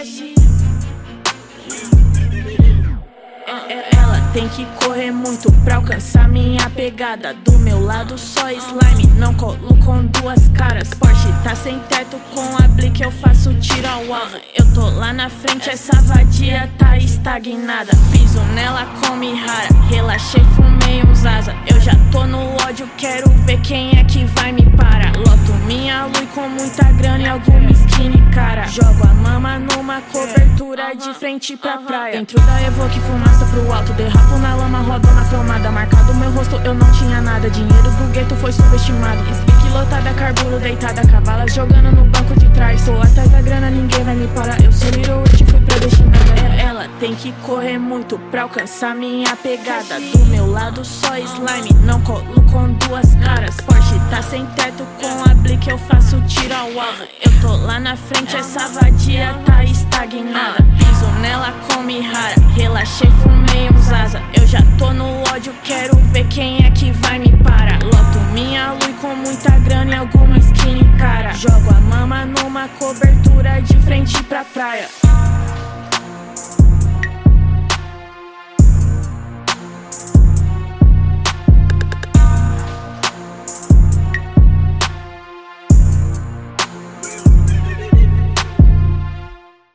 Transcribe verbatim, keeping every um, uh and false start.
Flash. Ela tem que correr muito pra alcançar minha pegada. Do meu lado só slime, não colo com duas caras. Porsche tá sem teto, com a Blick eu faço tiro ao alvo. Eu tô lá na frente, essa vadia tá estagnada. Piso nela, come rara, relaxei, fumei uns asa. Eu já tô no ódio, quero ver quem é que vai me parar. Loto minha luz com muita grana e alguma skinny cara. Jogo a mama numa cobertura de frente pra praia. Dentro da Evoque, fumaça pro alto, derrapo na lama, rodo na tomada. Marcado meu rosto, eu não tinha nada. Dinheiro do gueto foi subestimado. Speak lotada, carburo deitada, cavalas jogando no banco de trás. Tô atrás da grana, ninguém vai me parar. Eu sou Little Rich, fui predestinada. Ela tem que correr muito pra alcançar minha pegada. Do meu lado só slime, não colo com duas caras. Porsche tá sem teto, com a Blick eu faço tiro ao alvo. Eu tô lá na frente, essa vadia tá estagnada. Piso nela, come rara, relaxei, fumei uns asa. Eu já tô no ódio, quero ver quem é que vai me parar. Loto minha luz com muita grana e alguma skinny cara. Jogo a mama numa cobertura de frente pra praia.